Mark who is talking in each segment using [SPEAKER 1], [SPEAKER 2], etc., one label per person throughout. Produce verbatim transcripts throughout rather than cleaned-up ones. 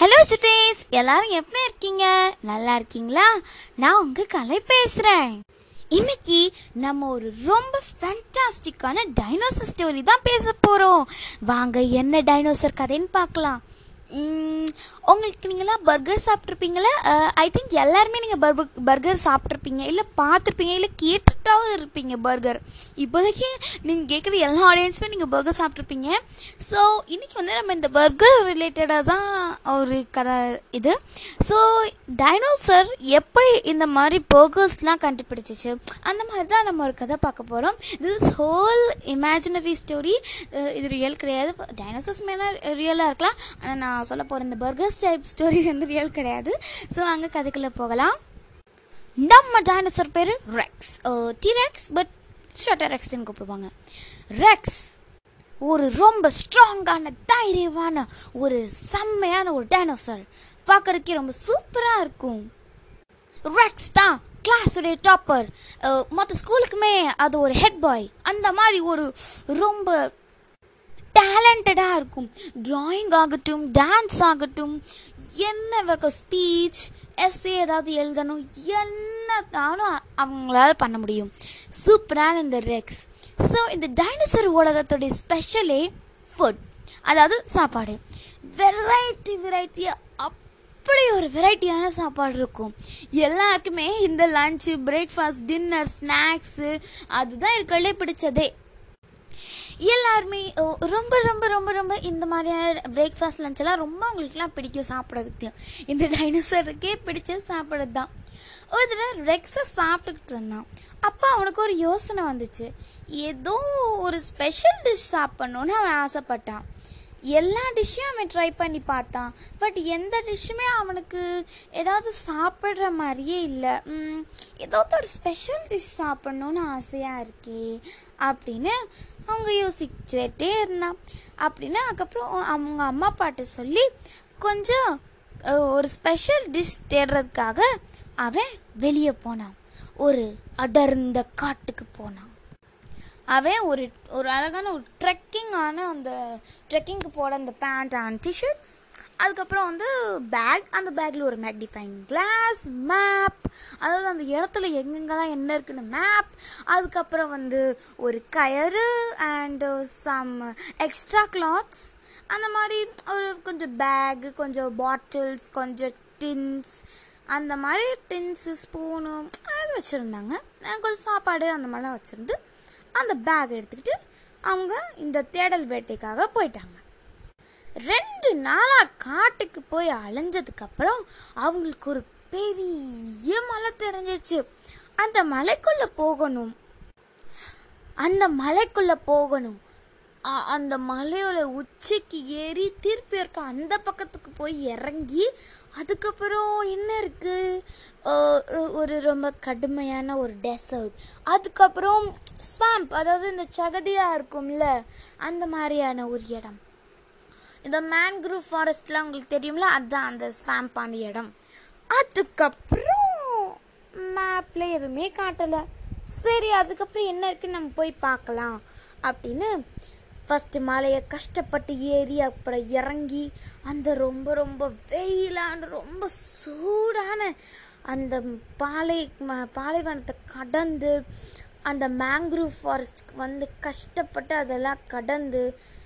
[SPEAKER 1] Hello சுட்டீஸ், எல்லாரும் எப்படி இருக்கீங்க? நல்லா இருக்கீங்களா? நான் உங்க கலை பேசுறேன். இன்னைக்கு நம்ம ஒரு ரொம்ப ஃபேண்டாஸ்டிக்கான டைனோசர் ஸ்டோரி தான் பேச போறோம். வாங்க என்ன டைனோசர் கதைன்னு பார்க்கலாம். உங்களுக்கு நீங்களாம் பர்கர் சாப்பிட்ருப்பீங்களா? ஐ திங்க் எல்லாருமே நீங்கள் பர்பர் பர்கர் சாப்பிட்ருப்பீங்க, இல்லை பார்த்துருப்பீங்க, இல்லை கேட்டுட்டாவது இருப்பீங்க பர்கர். இப்போதைக்கு நீங்கள் கேட்குற எல்லா ஆடியன்ஸுமே நீங்கள் பர்கர் சாப்பிட்ருப்பீங்க. ஸோ இன்றைக்கி வந்து நம்ம இந்த பர்கர் ரிலேட்டடாக தான் ஒரு கதை இது. ஸோ டைனோசர் எப்படி இந்த மாதிரி பர்கர்ஸ்லாம் கண்டுபிடிச்சிச்சு, அந்த மாதிரி தான் நம்ம ஒரு கதை பார்க்க போகிறோம். This is whole imaginary story. இது ரியல் கிடையாது. டைனோசர்ஸ் மேலே ரியலாக இருக்கலாம், ஆனால் நான் சொல்ல போகிற இந்த பர்கர்ஸ் டைப் ஸ்டோரி வந்து ரியல் கிடையாது. ஸோ அங்கே கதைக்குள்ளே போகலாம். நம்ம டைனோசர் பேர் ரெக்ஸ், டிரெக்ஸ், பட் ஷார்ட்டா ரெக்ஸ்ன்னு கூப்பிடுவாங்க. ரெக்ஸ் ஒரு ரொம்ப ஸ்ட்ராங்கான, தைரியமான, ஒரு செம்மையான ஒரு டைனோசர். பார்க்கறதுக்கே ரொம்ப சூப்பராக இருக்கும். ரெக்ஸ் தான் கிளாஸுடைய டாப்பர். மற்ற ஸ்கூலுக்குமே அது ஒரு ஹெட் பாய். அந்த மாதிரி ஒரு ரொம்ப டேலண்டடாக இருக்கும். ட்ராயிங் ஆகட்டும், டான்ஸ் ஆகட்டும், என்ன வரைக்கும் ஸ்பீச், எஸ்ஏ ஏதாவது எழுதணும், என்னத்தாலும் அவங்களால பண்ண முடியும். சூப்பரான இந்த ரெக்ஸ். ஸோ இந்த டைனோசர் உலகத்துடைய ஸ்பெஷலே ஃபுட், அதாவது சாப்பாடு. வெரைட்டி வெரைட்டியாக அப்படி ஒரு வெரைட்டியான சாப்பாடு இருக்கும். எல்லாருக்குமே இந்த லஞ்சு, பிரேக்ஃபாஸ்ட், டின்னர், ஸ்நாக்ஸு அதுதான் இருக்கிறதே பிடிச்சதே. எல்லாருமே ரொம்ப ரொம்ப ரொம்ப ரொம்ப இந்த மாதிரியான பிரேக்ஃபாஸ்ட், லஞ்செல்லாம் ரொம்ப அவங்களுக்குலாம் பிடிக்கும் சாப்பிட்றதுக்கு. இந்த டைனோசருக்கே பிடிச்ச சாப்பிட்றது தான். ஒரு தடவை ரெக்ஸை சாப்பிட்டுக்கிட்டு இருந்தான். அப்போ அவனுக்கு ஒரு யோசனை வந்துச்சு. ஏதோ ஒரு ஸ்பெஷல் டிஷ் சாப்பிட்ணுன்னு அவன் ஆசைப்பட்டான். எல்லா டிஷ்ஷையும் அவன் ட்ரை பண்ணி பார்த்தான். பட் எந்த டிஷ்ஷுமே அவனுக்கு ஏதாவது சாப்பிட்ற மாதிரியே இல்லை. ஏதாவது ஒரு ஸ்பெஷல் டிஷ் சாப்பிட்ணுன்னு ஆசையாக இருக்கே அப்படின்னு அவங்க யோசிச்சுட்டே இருந்தான். அப்படின்னா அதுக்கப்புறம் அவங்க அம்மா அப்பாட்ட சொல்லி கொஞ்சம் ஒரு ஸ்பெஷல் டிஷ் தேடுறதுக்காக அவன் வெளியே போனான். ஒரு அடர்ந்த காட்டுக்கு போனான். அவன் ஒரு ஒரு அழகான ஒரு ட்ரெக்கிங்கான அந்த ட்ரெக்கிங்க்கு போட அந்த பேண்ட் அண்ட் டிஷர்ட்ஸ், அதுக்கப்புறம் வந்து பேக், அந்த பேக்கில் ஒரு மேக்னிஃபைங் கிளாஸ், மேப், அதாவது அந்த இடத்துல எங்கெங்கெல்லாம் என்ன இருக்குன்னு மேப், அதுக்கப்புறம் வந்து ஒரு கயறு அண்டு சம் எக்ஸ்ட்ரா கிளாத்ஸ், அந்த மாதிரி ஒரு கொஞ்சம் பேகு, கொஞ்சம் பாட்டில்ஸ், கொஞ்சம் டின்ஸ், அந்த மாதிரி டின்ஸு, ஸ்பூனு அது வச்சுருந்தாங்க. கொஞ்சம் சாப்பாடு அந்த மாதிரிலாம் வச்சுருந்து அந்த பேக் எடுத்துக்கிட்டு அவங்க இந்த தேடல் வேட்டைக்காக போயிட்டாங்க. ரெண்டு நாளாக காட்டுக்கு போய் அலைஞ்சதுக்கப்புறம் அவங்களுக்கு ஒரு பெரிய மலை தெரிஞ்சிச்சு. அந்த மலைக்குள்ளே போகணும் அந்த மலைக்குள்ளே போகணும் அந்த மலையோட உச்சிக்கு ஏறி திருப்பி இருக்க அந்த பக்கத்துக்கு போய் இறங்கி, அதுக்கப்புறம் என்ன இருக்குது, ஒரு ரொம்ப கடுமையான ஒரு டெசர்ட், அதுக்கப்புறம் ஸ்வாம்ப், அதாவது இந்த சகதியாக இருக்கும்ல அந்த மாதிரியான ஒரு இடம். இந்த மேன்க்ரூவ் ஃபாரஸ்ட்லாம் உங்களுக்கு தெரியும்ல, அதுதான் அந்த ஸ்வாம்பான இடம். அதுக்கப்புறம் மேப்பில் எதுவுமே காட்டலை. சரி, அதுக்கப்புறம் என்ன இருக்குன்னு நம்ம போய் பார்க்கலாம் அப்படின்னு ஃபஸ்ட்டு மலையை கஷ்டப்பட்டு ஏறி அப்புறம் இறங்கி அந்த ரொம்ப ரொம்ப வெயிலான ரொம்ப சூடான அந்த பாலை பாலைவனத்தை கடந்து அந்த மேங்க்ரூவ் ஃபாரஸ்ட்க்கு வந்து கஷ்டப்பட்டு அதெல்லாம் கடந்து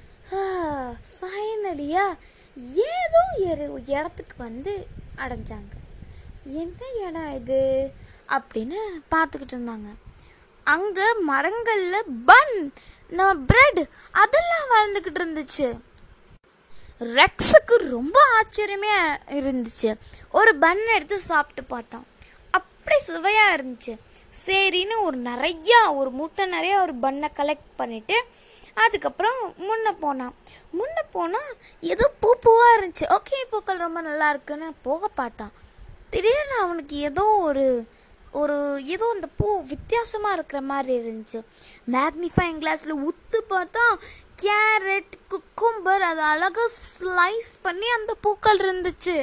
[SPEAKER 1] ஃபைனலியாக ஏதோ ஒரு இடத்துக்கு வந்து அடைஞ்சாங்க. என்ன இடம் இது அப்படின்னு பார்த்துக்கிட்டு இருந்தாங்க. அங்கே மரங்களில் பன், நம்ம பிரெட் அதெல்லாம் வளர்ந்துக்கிட்டு இருந்துச்சு. ரெக்ஸுக்கு ரொம்ப ஆச்சரியமே இருந்துச்சு. ஒரு பன் எடுத்து சாப்பிட்டு பார்த்தான். அப்படி சுவையாக இருந்துச்சு. சரின்னு ஒரு நிறையா ஒரு மூட்டை நிறையா ஒரு பன்னை கலெக்ட் பண்ணிவிட்டு அதுக்கப்புறம் முன்ன போனான். முன்ன போனால் ஏதோ பூ பூவாக இருந்துச்சு. ஓகே, பூக்கள் ரொம்ப நல்லா இருக்குன்னு போக பார்த்தான். திடீர்னு அவனுக்கு ஏதோ ஒரு ஒரு ஏதோ அந்த பூ வித்தியாசமாக இருக்கிற மாதிரி இருந்துச்சு. மேக்னிஃபைங் கிளாஸில் உத்து பார்த்தா கேரட், குக்கும்பர், அதை அழகாக ஸ்லைஸ் பண்ணி அந்த பூக்கள் இருந்துச்சு.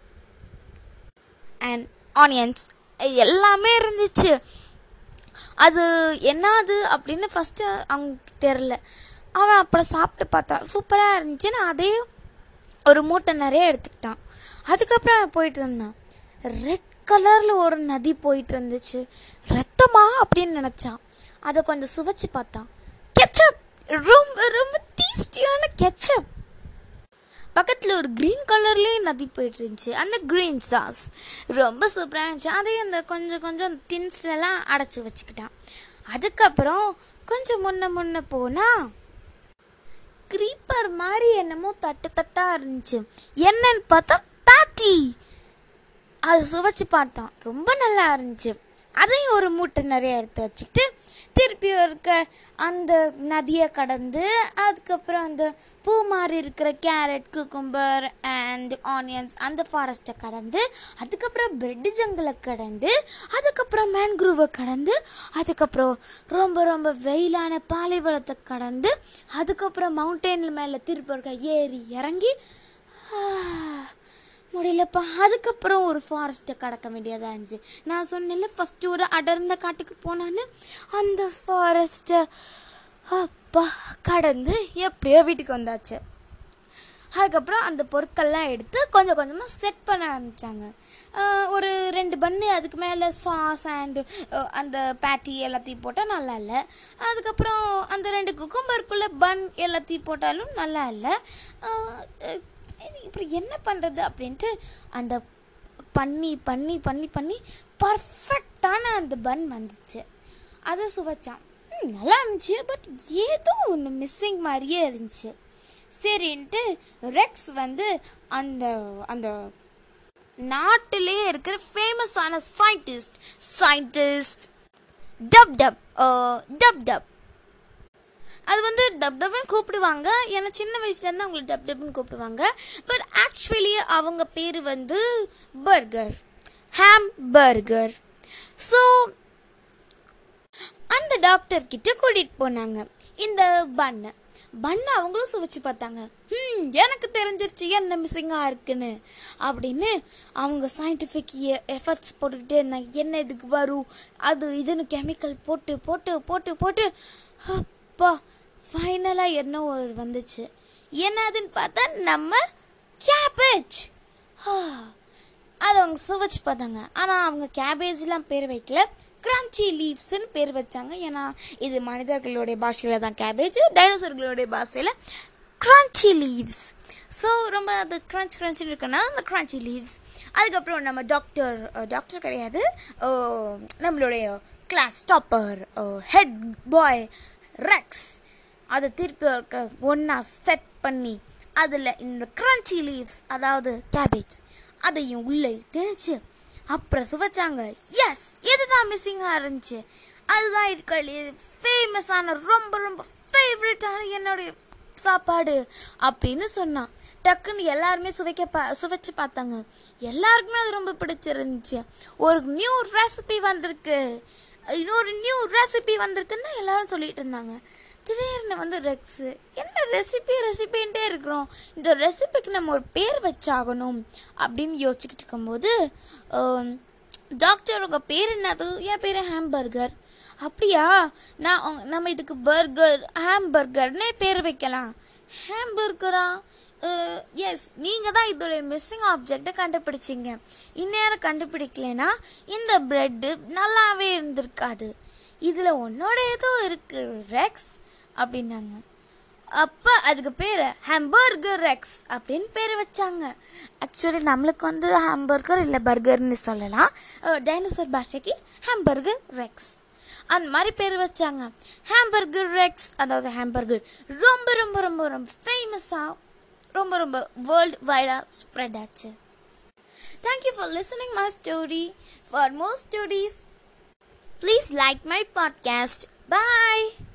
[SPEAKER 1] அண்ட் ஆனியன்ஸ் எல்லாமே இருந்துச்சு. அது என்னது அப்படின்னு ஃபஸ்ட்டு அவங்களுக்கு தெரில. அவன் அப்புறம் சாப்பிட்டு பார்த்தான், சூப்பராக இருந்துச்சு. நான் அதே ஒரு மூட்டை நிறைய எடுத்துக்கிட்டான். அதுக்கப்புறம் போயிட்டு இருந்தான். ரெட் கலரில் ஒரு நதி போயிட்டு இருந்துச்சு. ரத்தமா அப்படின்னு நினச்சான். அதை கொஞ்சம் சுவைச்சு பார்த்தான். கெச்சப், ரொம்ப ரொம்ப டேஸ்டியான கெச்சப். பக்கத்தில் ஒரு க்ரீன் கலர்லேயே நதி போயிட்டு இருந்துச்சு. அந்த க்ரீன் சாஸ் ரொம்ப சூப்பராக இருந்துச்சு. அதையும் அந்த கொஞ்சம் கொஞ்சம் டின்ஸ்லலாம் அடைச்சி வச்சுக்கிட்டான். அதுக்கப்புறம் கொஞ்சம் முன்ன முன்ன போனால் க்ரீப்பர் மாதிரி என்னமோ தட்டு தட்டாக இருந்துச்சு. என்னன்னு பார்த்தா பேட்டி. அது சுவைச்சு பார்த்தான். ரொம்ப நல்லா இருந்துச்சு. அதையும் ஒரு மூட்டை நிறைய எடுத்து வச்சுக்கிட்டு திருப்பி இருக்க அந்த நதியை கடந்து அதுக்கப்புறம் அந்த பூ மாதிரி இருக்கிற கேரட், குக்கும்பர் அண்ட் ஆனியன்ஸ் அந்த ஃபாரஸ்ட்டை கடந்து அதுக்கப்புறம் பிரெட் ஜங்கிளை கடந்து அதுக்கப்புறம் மேன்க்ரூவை கடந்து அதுக்கப்புறம் ரொம்ப ரொம்ப வெயிலான பாலைவனத்தை கடந்து அதுக்கப்புறம் மவுண்டெயின் மேலே திருப்பி இருக்க ஏறி இறங்கி முடியலப்பா. அதுக்கப்புறம் ஒரு ஃபாரஸ்ட்டை கடக்க வேண்டியதாக இருந்துச்சு. நான் சொன்னேன்ல ஃபஸ்ட்டு ஒரு அடர்ந்த காட்டுக்கு போனான்னு, அந்த ஃபாரஸ்ட்டை அப்பா கடந்து எப்படியோ வீட்டுக்கு வந்தாச்சு. அதுக்கப்புறம் அந்த பொருட்கள்லாம் எடுத்து கொஞ்சம் கொஞ்சமாக செட் பண்ண ஆரம்பித்தாங்க. ஒரு ரெண்டு பன்னு அதுக்கு மேலே சாஸ் அண்டு அந்த பேட்டி எல்லாத்தையும் போட்டால் நல்லா இல்லை. அதுக்கப்புறம் அந்த ரெண்டு குக்கும்பருக்குள்ளே பன் எல்லாத்தையும் போட்டாலும் நல்லா இல்லை. இப்படி என்ன பண்ணுறது அப்படின்ட்டு அந்த பண்ணி பண்ணி பண்ணி பண்ணி பர்ஃபெக்டான அந்த பன் வந்துச்சு. அதை சுவைச்சான். நல்லா இருந்துச்சு. பட் ஏதோ ஒன்று மிஸ்ஸிங் மாதிரியே இருந்துச்சு. சரின்ட்டு ரெக்ஸ் வந்து அந்த அந்த நாட்டிலே இருக்கிற ஃபேமஸான சயின்டிஸ்ட் சயின்டிஸ்ட் டப் டப் டப் டப் அது வந்து டப் டப்னு கூப்பிடுவாங்க. ஏன்னா சின்ன வயசுலேருந்து அவங்களை டப் டப்னு கூப்பிடுவாங்க. பட் ஆக்சுவலி அவங்க பேர் வந்து பர்கர், ஹாம் பர்கர். ஸோ அந்த டாக்டர்கிட்ட கூட்டிகிட்டு போனாங்க இந்த பண்ணை. பண்ணை அவங்களும் சுவைச்சு பார்த்தாங்க. ம் எனக்கு தெரிஞ்சிருச்சு என்ன மிஸ்ஸிங்காக இருக்குன்னு அப்படின்னு அவங்க சயின்டிஃபிக் எஃபர்ட்ஸ் போட்டுக்கிட்டே இருந்தாங்க. என்ன இதுக்கு வரும் அது இதுன்னு கெமிக்கல் போட்டு போட்டு போட்டு போட்டு அப்பா ஃபைனலாக என்ன ஒரு வந்துச்சு. என்னதுன்னு பார்த்தா நம்ம கேபேஜ். அதை அவங்க சுவைச்சு பார்த்தாங்க. ஆனால் அவங்க கேபேஜ்லாம் பேர் வைக்கல, கிரன்ச்சி லீவ்ஸ்ன்னு பேர் வச்சாங்க. ஏன்னா இது மனிதர்களுடைய பாஷையில் தான் கேபேஜ், டைனோசர்களுடைய பாஷையில் கிரன்ச்சி லீவ்ஸ். ஸோ ரொம்ப அது க்ரன்ச் க்ரன்ச்சின்னு இருக்குன்னா அந்த கிரன்ச்சி லீவ்ஸ். அதுக்கப்புறம் நம்ம டாக்டர் டாக்டர் கிடையாது நம்மளுடைய class topper head boy Rex அதை திருப்பி இருக்க ஒன்றா செட் பண்ணி அதில் இந்த கிரன்ச்சி லீவ்ஸ் அதாவது கேபேஜ் அதையும் உள்ளே திணிச்சு அப்புறம் சுவைச்சாங்க. எஸ், இதுதான் மிஸ்ஸிங்காக இருந்துச்சு. அதுதான் இருக்கிறது ஃபேமஸான ரொம்ப ரொம்ப ஃபேவரட்டான என்னுடைய சாப்பாடு அப்படின்னு சொன்னான். டக்குன்னு எல்லாருமே சுவைக்க பா சுவைச்சு பார்த்தாங்க. எல்லாருக்குமே அது ரொம்ப பிடிச்சிருந்துச்சு. ஒரு நியூ ரெசிபி வந்திருக்கு, இன்னொரு நியூ ரெசிபி வந்திருக்குன்னு தான் எல்லாரும் சொல்லிட்டு இருந்தாங்க. திடீர்னு வந்து ரெக்ஸு என்ன ரெசிபி ரெசிபின்ட்டே இருக்கிறோம், இந்த ரெசிபிக்கு நம்ம ஒரு பேர் வச்சாகணும் அப்படின்னு யோசிச்சுக்கிட்டு இருக்கும்போது டாக்டர் உங்கள் பேர் என்னது? என் பேர் ஹாம்பர்கர். அப்படியா, நான் நம்ம இதுக்கு பர்கர் ஹாம்பர்கர்னே பேர் வைக்கலாம். ஹாம்பர்கரா? எஸ், நீங்கள் தான் இதோடைய மிஸ்ஸிங் ஆப்ஜெக்டை கண்டுபிடிச்சிங்க. இந்நேரம் கண்டுபிடிக்கலைன்னா இந்த ப்ரெட்டு நல்லாவே இருந்திருக்காது. இதில் உன்னோட ஏதோ இருக்குது ரெக்ஸ் அப்படின்னாங்க. அப்போ அதுக்கு பேர் ஹாம்பர்கர் ரெக்ஸ் அப்படின்னு பேர் வச்சாங்க. ஆக்சுவலி நம்மளுக்கு வந்து ஹாம்பர்கர் இல்லை பர்கர்னு சொல்லலாம், டைனோசர் பாஷைக்கு ஹாம்பர்கர் ரெக்ஸ் அந்த மாதிரி பேர் வச்சாங்க. ஹாம்பர்கர் ரெக்ஸ் அதாவது ஹாம்பர்கர் ரொம்ப ரொம்ப ரொம்ப ரொம்ப ஃபேமஸாக ரொம்ப ரொம்ப வேர்ல்டு வைடாக ஸ்ப்ரெட் ஆச்சு. Thank you for listening my story. For more stories please like my podcast. Bye.